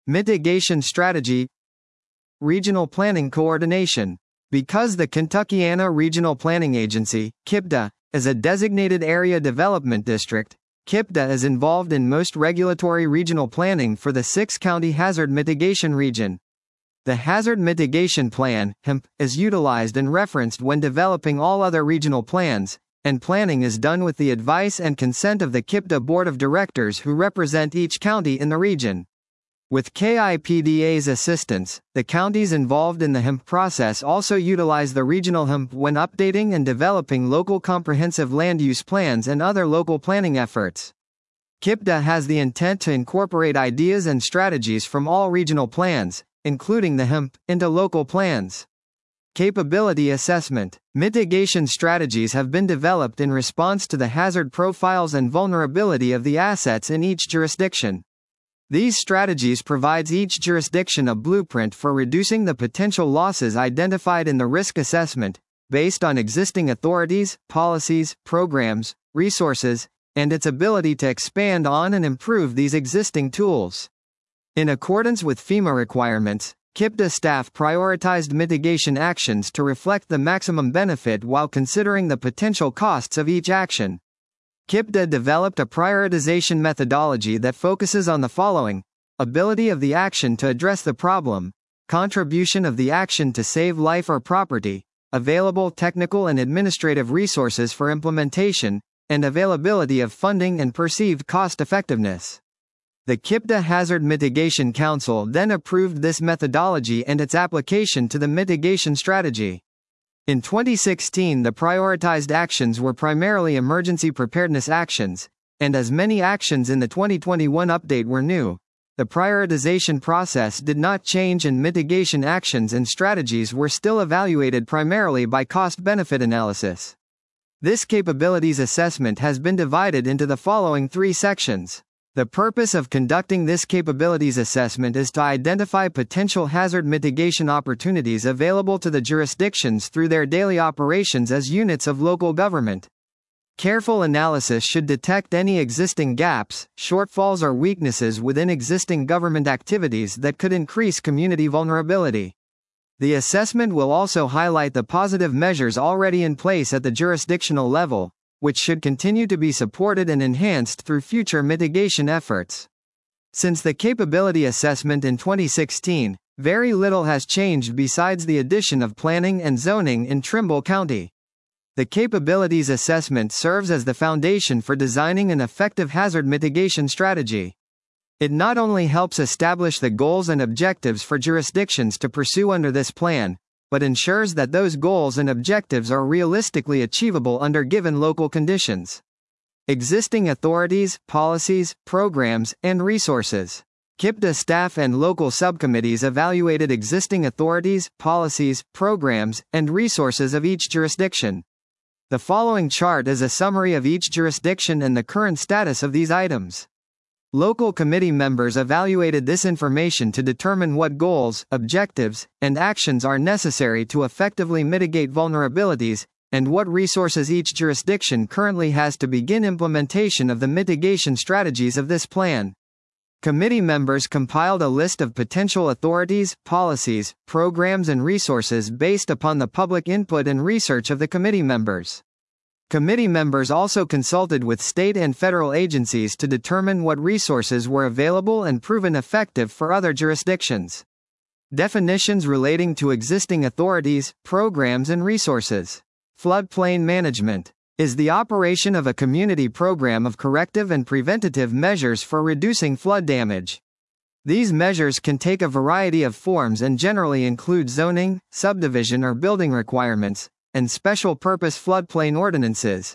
Mitigation strategy. Regional planning coordination. Because the Kentuckiana Regional Planning Agency, KIPDA, is a designated area development district, KIPDA is involved in most regulatory regional planning for the 6-county hazard mitigation region. The Hazard Mitigation Plan, HMP, is utilized and referenced when developing all other regional plans, and planning is done with the advice and consent of the KIPDA Board of Directors who represent each county in the region. With KIPDA's assistance, the counties involved in the HMP process also utilize the regional HMP when updating and developing local comprehensive land use plans and other local planning efforts. KIPDA has the intent to incorporate ideas and strategies from all regional plans, including the HMP, into local plans. Capability assessment. Mitigation strategies have been developed in response to the hazard profiles and vulnerability of the assets in each jurisdiction. These strategies provides each jurisdiction a blueprint for reducing the potential losses identified in the risk assessment, based on existing authorities, policies, programs, resources, and its ability to expand on and improve these existing tools. In accordance with FEMA requirements, KIPDA staff prioritized mitigation actions to reflect the maximum benefit while considering the potential costs of each action. KIPDA developed a prioritization methodology that focuses on the following: ability of the action to address the problem, contribution of the action to save life or property, available technical and administrative resources for implementation, and availability of funding and perceived cost effectiveness. The KIPDA Hazard Mitigation Council then approved this methodology and its application to the mitigation strategy. In 2016, the prioritized actions were primarily emergency preparedness actions, and as many actions in the 2021 update were new, the prioritization process did not change and mitigation actions and strategies were still evaluated primarily by cost-benefit analysis. This capabilities assessment has been divided into the following 3 sections. The purpose of conducting this capabilities assessment is to identify potential hazard mitigation opportunities available to the jurisdictions through their daily operations as units of local government. Careful analysis should detect any existing gaps, shortfalls or weaknesses within existing government activities that could increase community vulnerability. The assessment will also highlight the positive measures already in place at the jurisdictional level, which should continue to be supported and enhanced through future mitigation efforts. Since the capability assessment in 2016, very little has changed besides the addition of planning and zoning in Trimble County. The capabilities assessment serves as the foundation for designing an effective hazard mitigation strategy. It not only helps establish the goals and objectives for jurisdictions to pursue under this plan, but ensures that those goals and objectives are realistically achievable under given local conditions. Existing authorities, policies, programs, and resources. KIPDA staff and local subcommittees evaluated existing authorities, policies, programs, and resources of each jurisdiction. The following chart is a summary of each jurisdiction and the current status of these items. Local committee members evaluated this information to determine what goals, objectives, and actions are necessary to effectively mitigate vulnerabilities, and what resources each jurisdiction currently has to begin implementation of the mitigation strategies of this plan. Committee members compiled a list of potential authorities, policies, programs and resources based upon the public input and research of the committee members. Committee members also consulted with state and federal agencies to determine what resources were available and proven effective for other jurisdictions. Definitions relating to existing authorities, programs and resources. Floodplain management is the operation of a community program of corrective and preventative measures for reducing flood damage. These measures can take a variety of forms and generally include zoning, subdivision or building requirements, and special-purpose floodplain ordinances.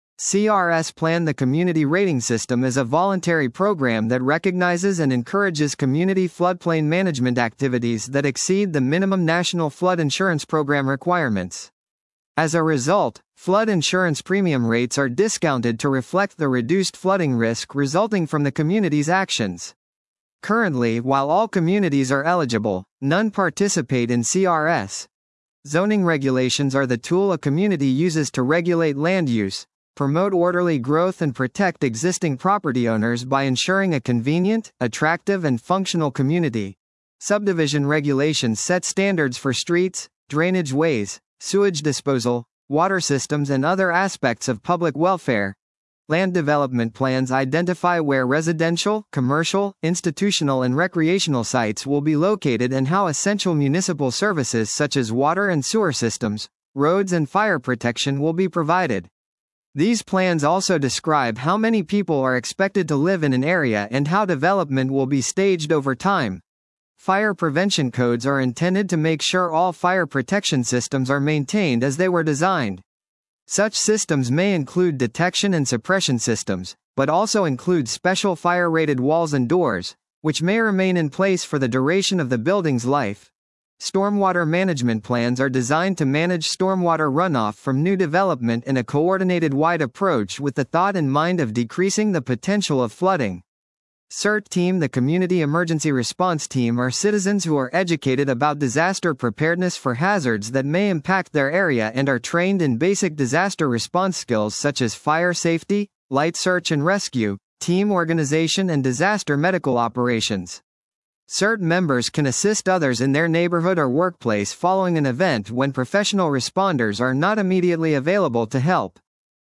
CRS Plan. The Community Rating System is a voluntary program that recognizes and encourages community floodplain management activities that exceed the minimum National Flood Insurance Program requirements. As a result, flood insurance premium rates are discounted to reflect the reduced flooding risk resulting from the community's actions. Currently, while all communities are eligible, none participate in CRS. Zoning regulations are the tool a community uses to regulate land use, promote orderly growth and protect existing property owners by ensuring a convenient, attractive and functional community. Subdivision regulations set standards for streets, drainage ways, sewage disposal, water systems and other aspects of public welfare. Land development plans identify where residential, commercial, institutional and recreational sites will be located and how essential municipal services such as water and sewer systems, roads and fire protection will be provided. These plans also describe how many people are expected to live in an area and how development will be staged over time. Fire prevention codes are intended to make sure all fire protection systems are maintained as they were designed. Such systems may include detection and suppression systems, but also include special fire-rated walls and doors, which may remain in place for the duration of the building's life. Stormwater management plans are designed to manage stormwater runoff from new development in a coordinated wide approach with the thought in mind of decreasing the potential of flooding. CERT team. The Community Emergency Response Team are citizens who are educated about disaster preparedness for hazards that may impact their area and are trained in basic disaster response skills such as fire safety, light search and rescue, team organization and disaster medical operations. CERT members can assist others in their neighborhood or workplace following an event when professional responders are not immediately available to help.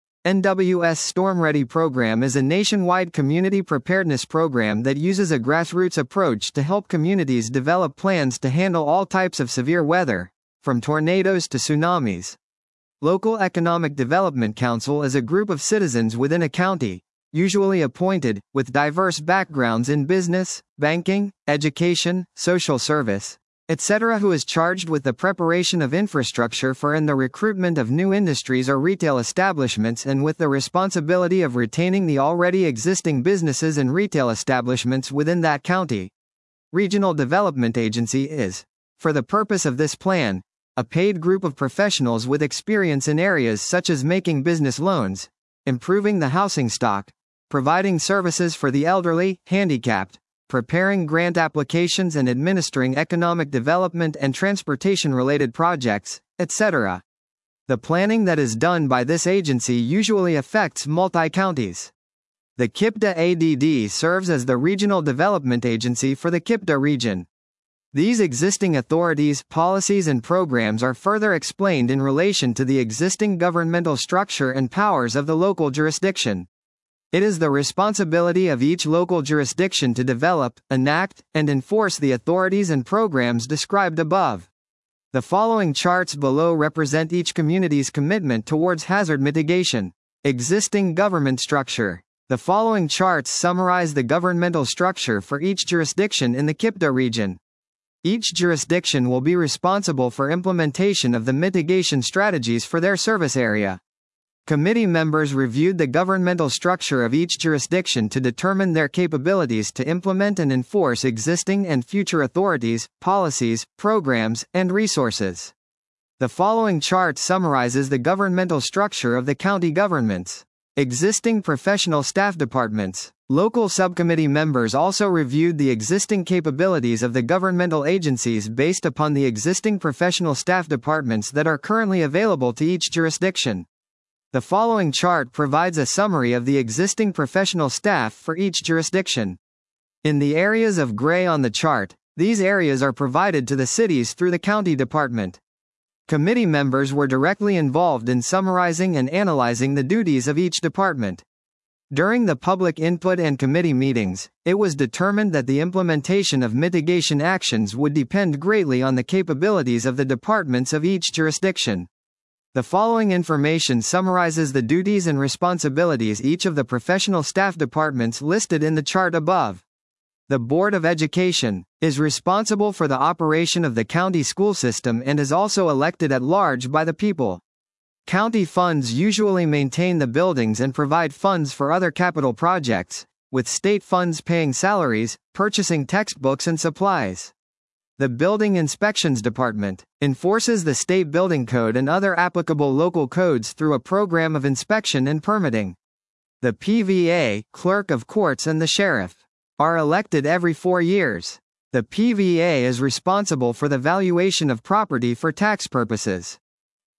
NWS Storm Ready program is a nationwide community preparedness program that uses a grassroots approach to help communities develop plans to handle all types of severe weather, from tornadoes to tsunamis. Local Economic Development Council is a group of citizens within a county, usually appointed, with diverse backgrounds in business, banking, education, social service, etc., who is charged with the preparation of infrastructure for and the recruitment of new industries or retail establishments and with the responsibility of retaining the already existing businesses and retail establishments within that county. Regional Development Agency is, for the purpose of this plan, a paid group of professionals with experience in areas such as making business loans, improving the housing stock, providing services for the elderly, handicapped, preparing grant applications and administering economic development and transportation-related projects, etc. The planning that is done by this agency usually affects multi-counties. The KIPDA ADD serves as the regional development agency for the KIPDA region. These existing authorities, policies and programs are further explained in relation to the existing governmental structure and powers of the local jurisdiction. It is the responsibility of each local jurisdiction to develop, enact, and enforce the authorities and programs described above. The following charts below represent each community's commitment towards hazard mitigation. Existing government structure. The following charts summarize the governmental structure for each jurisdiction in the KIPDA region. Each jurisdiction will be responsible for implementation of the mitigation strategies for their service area. Committee members reviewed the governmental structure of each jurisdiction to determine their capabilities to implement and enforce existing and future authorities, policies, programs, and resources. The following chart summarizes the governmental structure of the county governments. Existing professional staff departments. Local subcommittee members also reviewed the existing capabilities of the governmental agencies based upon the existing professional staff departments that are currently available to each jurisdiction. The following chart provides a summary of the existing professional staff for each jurisdiction. In the areas of gray on the chart, these areas are provided to the cities through the county department. Committee members were directly involved in summarizing and analyzing the duties of each department. During the public input and committee meetings, it was determined that the implementation of mitigation actions would depend greatly on the capabilities of the departments of each jurisdiction. The following information summarizes the duties and responsibilities each of the professional staff departments listed in the chart above. The Board of Education is responsible for the operation of the county school system and is also elected at large by the people. County funds usually maintain the buildings and provide funds for other capital projects, with state funds paying salaries, purchasing textbooks and supplies. The Building Inspections Department enforces the state building code and other applicable local codes through a program of inspection and permitting. The PVA, Clerk of Courts and the Sheriff are elected every 4 years. The PVA is responsible for the valuation of property for tax purposes.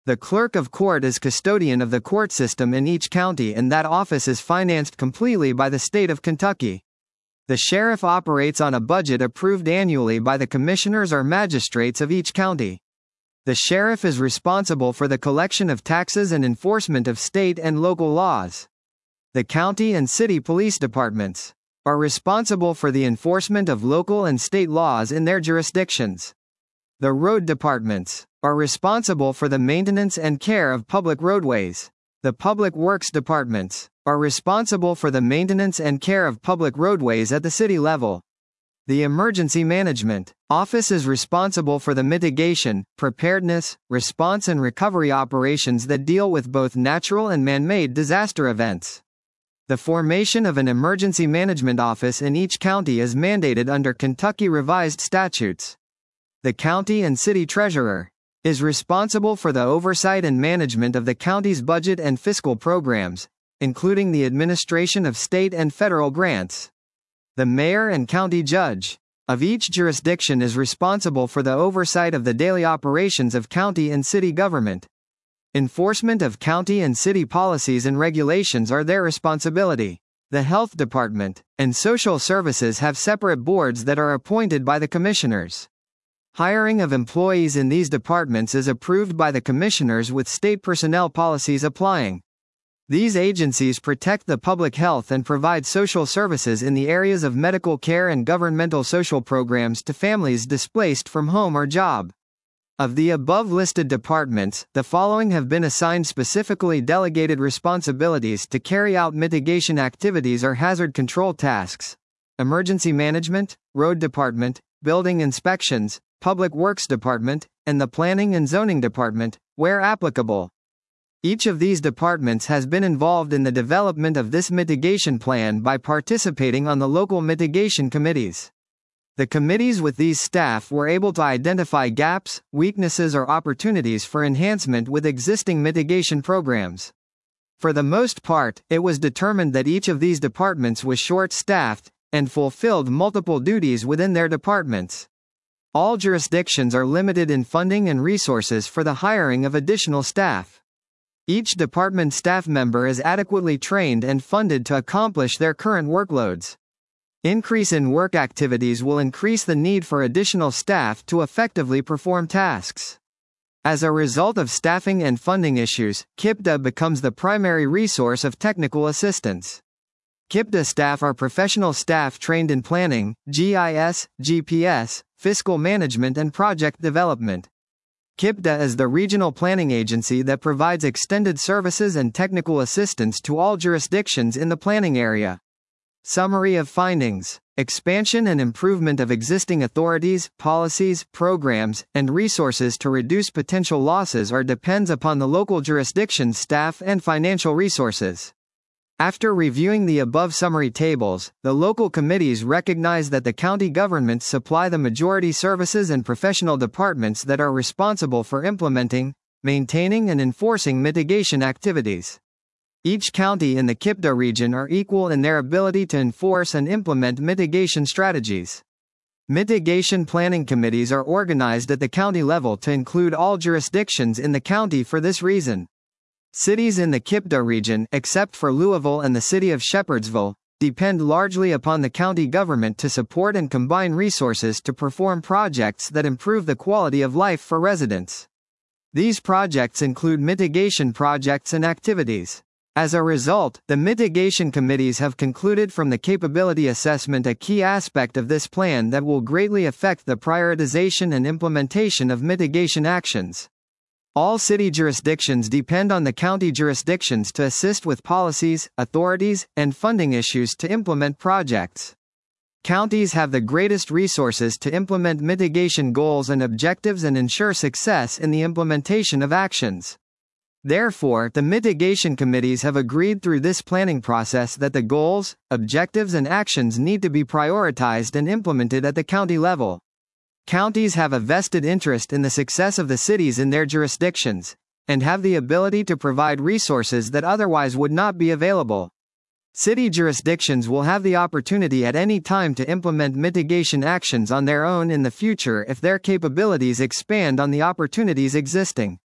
The clerk of court is custodian of the court system in each county, and that office is financed completely by the state of Kentucky. The sheriff operates on a budget approved annually by the commissioners or magistrates of each county. The sheriff is responsible for the collection of taxes and enforcement of state and local laws. The county and city police departments are responsible for the enforcement of local and state laws in their jurisdictions. The road departments are responsible for the maintenance and care of public roadways. The public works departments are responsible for the maintenance and care of public roadways at the city level. The Emergency Management Office is responsible for the mitigation, preparedness, response and recovery operations that deal with both natural and man-made disaster events. The formation of an Emergency Management Office in each county is mandated under Kentucky Revised Statutes. The county and city treasurer is responsible for the oversight and management of the county's budget and fiscal programs, including the administration of state and federal grants. The mayor and county judge of each jurisdiction is responsible for the oversight of the daily operations of county and city government. Enforcement of county and city policies and regulations are their responsibility. The health department and social services have separate boards that are appointed by the commissioners. Hiring of employees in these departments is approved by the commissioners with state personnel policies applying. These agencies protect the public health and provide social services in the areas of medical care and governmental social programs to families displaced from home or job. Of the above listed departments, the following have been assigned specifically delegated responsibilities to carry out mitigation activities or hazard control tasks: Emergency Management, Road Department, Building Inspections, Public Works Department, and the Planning and Zoning Department, where applicable. Each of these departments has been involved in the development of this mitigation plan by participating on the local mitigation committees. The committees with these staff were able to identify gaps, weaknesses or opportunities for enhancement with existing mitigation programs. For the most part, it was determined that each of these departments was short-staffed and fulfilled multiple duties within their departments. All jurisdictions are limited in funding and resources for the hiring of additional staff. Each department staff member is adequately trained and funded to accomplish their current workloads. Increase in work activities will increase the need for additional staff to effectively perform tasks. As a result of staffing and funding issues, KIPDA becomes the primary resource of technical assistance. KIPDA staff are professional staff trained in planning, GIS, GPS, fiscal management and project development. KIPDA is the regional planning agency that provides extended services and technical assistance to all jurisdictions in the planning area. Summary of findings: expansion and improvement of existing authorities, policies, programs, and resources to reduce potential losses or depends upon the local jurisdiction's staff and financial resources. After reviewing the above summary tables, the local committees recognize that the county governments supply the majority services and professional departments that are responsible for implementing, maintaining and enforcing mitigation activities. Each county in the KIPDA region are equal in their ability to enforce and implement mitigation strategies. Mitigation planning committees are organized at the county level to include all jurisdictions in the county for this reason. Cities in the KIPDA region, except for Louisville and the city of Shepherdsville, depend largely upon the county government to support and combine resources to perform projects that improve the quality of life for residents. These projects include mitigation projects and activities. As a result, the mitigation committees have concluded from the capability assessment a key aspect of this plan that will greatly affect the prioritization and implementation of mitigation actions. All city jurisdictions depend on the county jurisdictions to assist with policies, authorities, and funding issues to implement projects. Counties have the greatest resources to implement mitigation goals and objectives and ensure success in the implementation of actions. Therefore, the mitigation committees have agreed through this planning process that the goals, objectives, and actions need to be prioritized and implemented at the county level. Counties have a vested interest in the success of the cities in their jurisdictions, and have the ability to provide resources that otherwise would not be available. City jurisdictions will have the opportunity at any time to implement mitigation actions on their own in the future if their capabilities expand on the opportunities existing.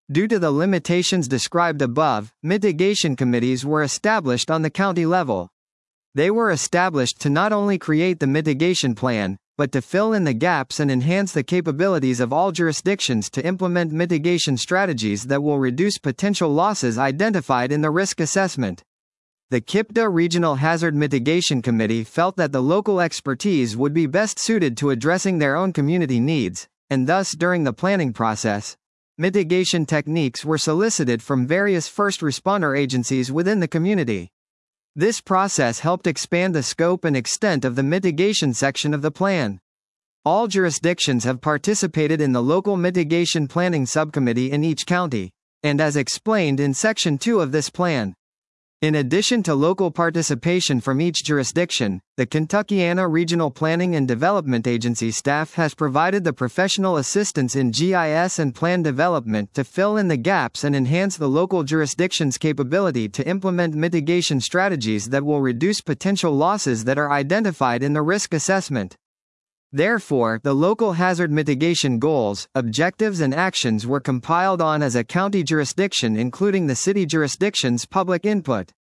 Due to the limitations described above, mitigation committees were established on the county level. They were established to not only create the mitigation plan, but to fill in the gaps and enhance the capabilities of all jurisdictions to implement mitigation strategies that will reduce potential losses identified in the risk assessment. The KIPDA Regional Hazard Mitigation Committee felt that the local expertise would be best suited to addressing their own community needs, and thus during the planning process, mitigation techniques were solicited from various first responder agencies within the community. This process helped expand the scope and extent of the mitigation section of the plan. All jurisdictions have participated in the local mitigation planning subcommittee in each county, and as explained in Section 2 of this plan. In addition to local participation from each jurisdiction, the Kentuckiana Regional Planning and Development Agency staff has provided the professional assistance in GIS and plan development to fill in the gaps and enhance the local jurisdiction's capability to implement mitigation strategies that will reduce potential losses that are identified in the risk assessment. Therefore, the local hazard mitigation goals, objectives and actions were compiled on as a county jurisdiction including the city jurisdiction's public input.